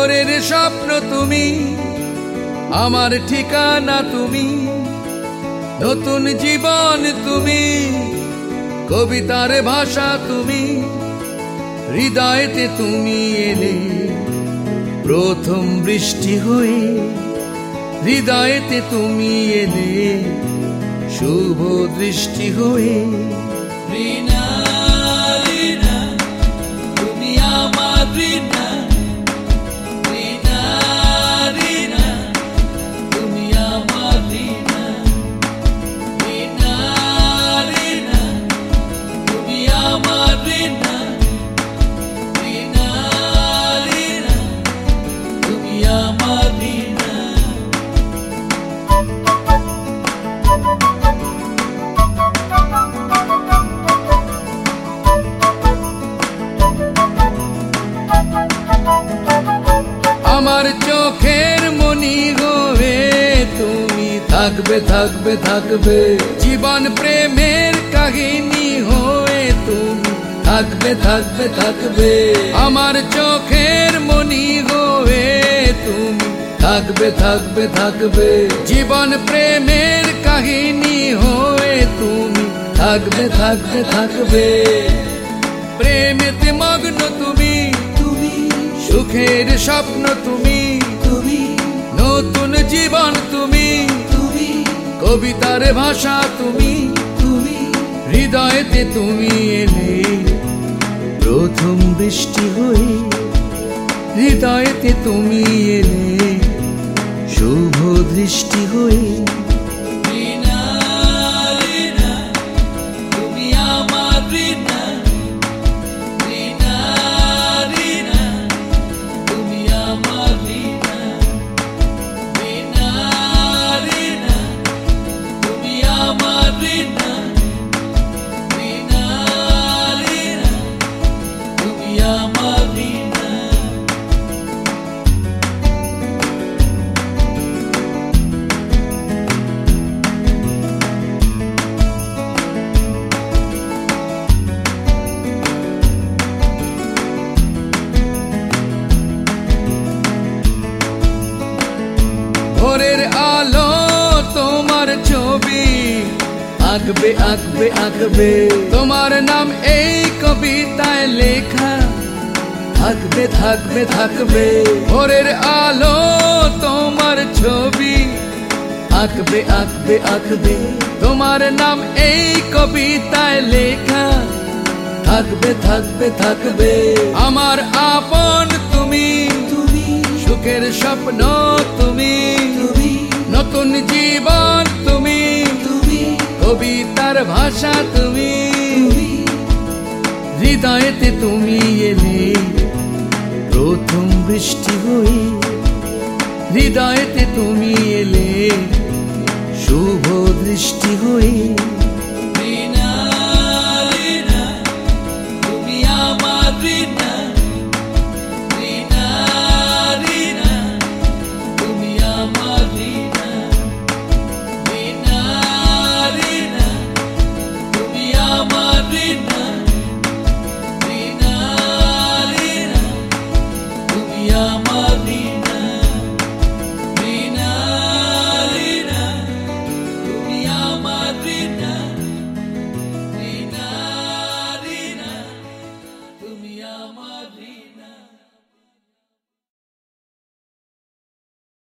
ভোরের স্বপ্ন তুমি, আমার ঠিকানা তুমি, নতুন জীবন তুমি, কবিতার ভাষা তুমি, হৃদয়েতে তুমি এলে প্রথম বৃষ্টি হয়ে, হৃদয়েতে তুমি এলে শুভ দৃষ্টি হয়ে। রিনা রিনা তুমি আমার রিনা, রিনা রিনা তুমি আমার রিনা, রিনা রিনা তুমি আমার রিনা, রিনা রিনা তুমি আমার রিনা। আমার চোখের মনি হয়ে তুমি থাকবে থাকবে থাকবে, জীবন প্রেমের কাহিনী হয়ে তুমি থাকবে থাকবে থাকবে। আমার চোখের মনি হয়ে তুমি থাকবে থাকবে থাকবে, জীবন প্রেমের কাহিনী হয়ে তুমি থাকবে থাকবে থাকবে। প্রেমেতে মগ্ন তুমি, সুখের স্বপ্ন তুমি, নতুন জীবন তুমি, কবিতার ভাষা তুমি, হৃদয়েতে তুমি এলে প্রথম বৃষ্টি হয়ে, হৃদয়েতে তুমি এলে শুভ দৃষ্টি হয়ে। রিনা রিনা তুমি আমার রিনা, রিনা রিনা তুমি আমার রিনা, রিনা রিনা তুমি আমার রিনা, রিনা রিনা তুমি আমার রিনা। ভোরের আলো তোমার ছবি আঁকবে আঁকবে আঁকবে, তোমার নাম এই কবিতায় লেখা থাকবে থাকবে থাকবে। ভোরের আলো তোমার ছবি আঁকবে আঁকবে আঁকবে, তোমার নাম এই কবিতায় লেখা থাকবে থাকবে থাকবে। আমার আপন তুমি, সুখের স্বপ্ন তুমি, নতুন জীবন তুমি, কবিতার ভাষা তুমি, হৃদয়েতে তুমি এলে প্রথম বৃষ্টি হয়ে, হৃদয়েতে তুমি এলে শুভ দৃষ্টি হয়ে। রিনা রিনা তুমি আমার রিনা, রিনা রিনা তুমি আমার রিনা, রিনা রিনা তুমি আমার রিনা, রিনা রিনা তুমি আমার রিনা, রিনা রিনা তুমি আমার রিনা, রিনা রিনা তুমি আমার রিনা।